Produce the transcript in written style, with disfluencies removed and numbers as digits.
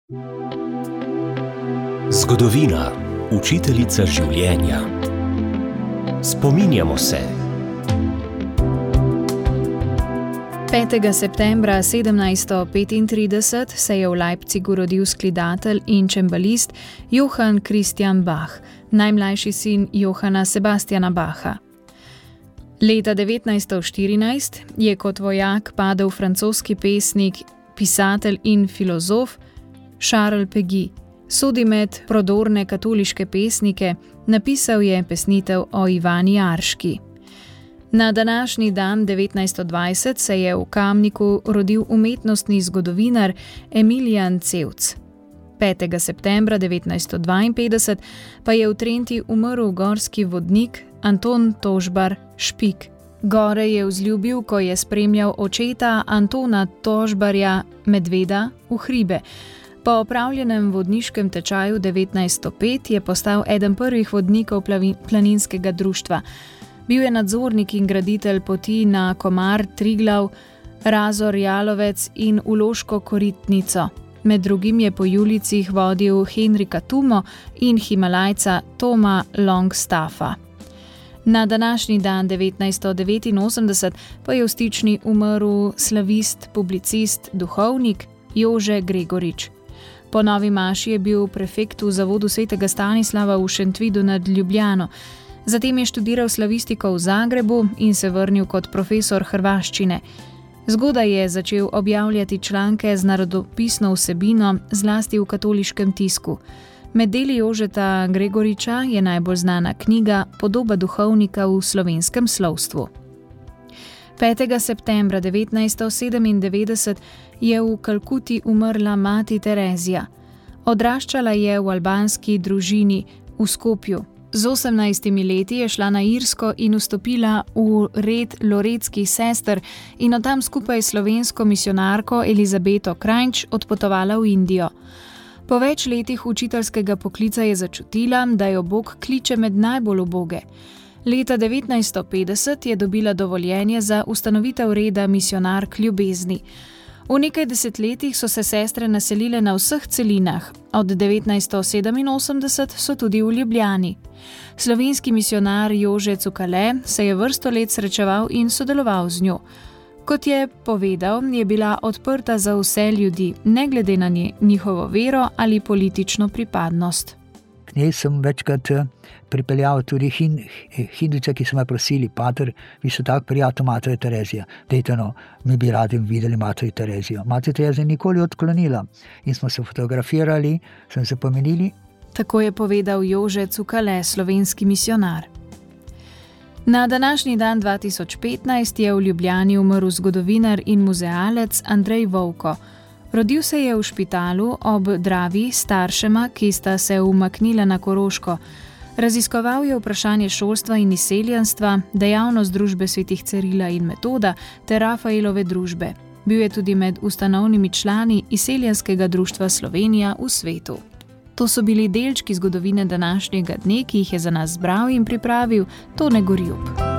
Zgodovina, učiteljica življenja. Spominjamo se. 5. septembra 1735 se je v Leipzigu rodil skladatelj in čembalist Johann Christian Bach, najmlajši sin Johana Sebastiana Bacha. Leta 1914 je kot vojak padel francoski pesnik, pisatelj in filozof Charles Péguy. Sodi med prodorne katoliške pesnike, napisal je pesnitev o Ivani Arški. Na današnji dan 1920 se je v Kamniku rodil umetnostni zgodovinar Emilian Cevc. 5. septembra 1952 pa je v Trenti umrl gorski vodnik Anton Tožbar Špik. Gore je vzljubil, ko je spremljal očeta Antona Tožbarja Medveda v hribe. Po opravljenem vodniškem tečaju 1905 je postal eden prvih vodnikov planinskega društva. Bil je nadzornik in graditelj poti na Komar, Triglav, Razor, Jalovec in Uloško Koritnico. Med drugim je po Julicih vodil Henrika Tumo in Himalajca Toma Longstaffa. Na današnji dan 1989 pa je v Stični umrl slavist, publicist, duhovnik Jože Gregorič. Po novi maši je bil prefekt v zavodu svetega Stanislava v Šentvidu nad Ljubljano. Zatem je študiral slavistiko v Zagrebu in se vrnil kot profesor hrvaščine. Zgodaj je začel objavljati članke z narodopisno vsebino, zlasti v katoliškem tisku. Med deli Jožeta Gregoriča je najbolj znana knjiga Podoba duhovnika v slovenskem slovstvu. 5. septembra 1997 je v Kalkuti umrla mati Terezija. Odraščala je v albanski družini v Skopju. Z 18 leti je šla na Irsko in vstopila v red loretskih sester in od tam skupaj s slovensko misionarko Elizabeto Krajnč odpotovala v Indijo. Po več letih učiteljskega poklica je začutila, da jo Bog kliče med najbolj uboge. Leta 1950 je dobila dovoljenje za ustanovitev reda misionark ljubezni. V nekaj desetletjih so se sestre naselile na vseh celinah, od 1987 so tudi v Ljubljani. Slovenski misionar Jože Cukale se je vrsto let srečeval in sodeloval z njo. Kot je povedal, je bila odprta za vse ljudi, ne glede na njihovo vero ali politično pripadnost. K njej sem večkrat pripeljal tudi Hindujce, ki so me prosili, pater, vi so tak prijatelj Matre Terezija, dejte no, mi bi radi videli Matre Terezijo. Matre Terezija nikoli odklonila in smo se fotografirali, smo se pomenili. Tako je povedal Jože Cukale, slovenski misionar. Na današnji dan 2015 je v Ljubljani umrl zgodovinar in muzealec Andrej Vovko. Rodil se je v Špitalu ob Dravi s staršema, ki sta se umaknila na Koroško. Raziskoval je vprašanje šolstva in izseljenstva, dejavnost družbe svetih Cirila in Metoda ter Rafaelove družbe. Bil je tudi med ustanovnimi člani izseljenskega društva Slovenija v svetu. To so bili delčki zgodovine današnjega dne, ki jih je za nas zbral in pripravil Tone Gorjup.